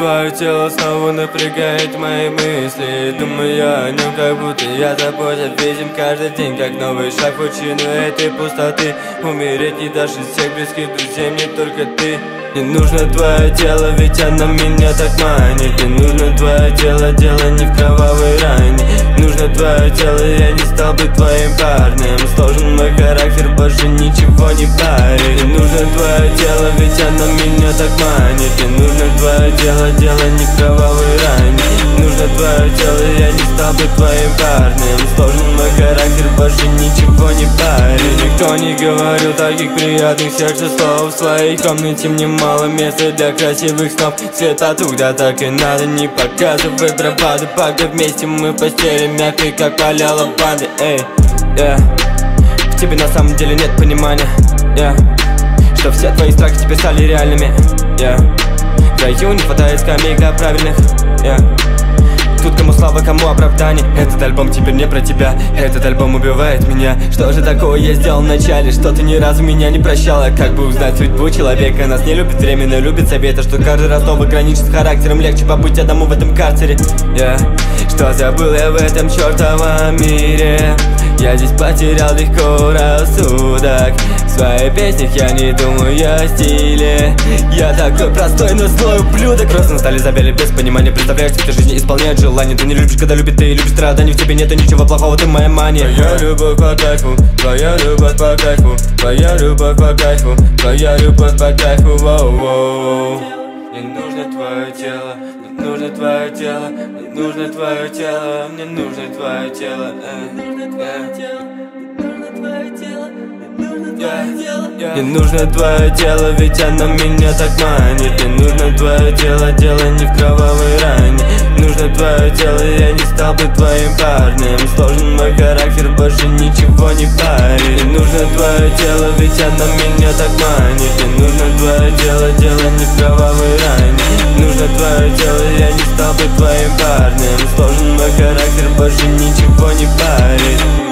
твое тело снова напрягает мои мысли. Думаю о нем, как будто я тобой зависим каждый день, как новый шаг в пучину этой пустоты. Умереть не дашь из всех близких друзей, мне только ты. Не нужно твое тело, ведь оно меня так манит. Не нужно твое тело, дело не в кровавой ране. Нужно твое тело, я не стал бы твоим парнем. Сложен мой характер, больше ничего не парит. Не нужно твое тело, ведь оно меня так манит. Не нужно твое тело, дело не в кровавой ране. Нужно твое тело, я не стал бы твоим парнем. Сложен мой характер, больше ничего не парит. Никто не говорил таких приятных сердцу слов. В своей комнате мне мало места для красивых снов. Света туда так и надо, не показывай бравады, пока вместе мы в постели мягкой, как поля лаванды. Эй, в тебе на самом деле нет понимания, что все твои страхи теперь стали реальными. В раю не хватает скамейка правильных. Тут кому слава, кому оправдание. Этот альбом теперь не про тебя, этот альбом убивает меня. Что же такого я сделал вначале, что ты ни разу меня не прощала? Как бы узнать судьбу человека? Нас не любит время, но любит советы, что каждый раз снова граничит с характером. Легче побыть одному в этом карцере. Что забыл я в этом чертовом мире? Я здесь потерял легко рассудок. В своих песнях я не думаю о стиле. Я такой простой, но злой ублюдок. Просто стали завяли без понимания. Представляешь, что жизнь исполняет желание. Ты не любишь, когда любит, ты любишь страдания. В тебе нету ничего плохого, ты моя мания. Твоя любовь по кайфу, твоя любовь по кайфу, твоя любовь по кайфу, твоя любовь по кайфу. Воу-воу. Мне нужно твое тело, мне нужно твое тело, мне нужно твое тело, мне нужно твое тело. Не нужно твое тело, ведь оно меня так манит. Не нужно твое тело, дело не в кровавой ране. Нужно твое тело, я не стал бы твоим парнем. Сложен мой характер, больше ничего не парит. Не нужно твое тело, ведь оно меня так манит. Не нужно твое тело, дело не в кровавой ране. Нужно твое тело, я не стал бы твоим парнем. Сложен мой характер, больше ничего не парит.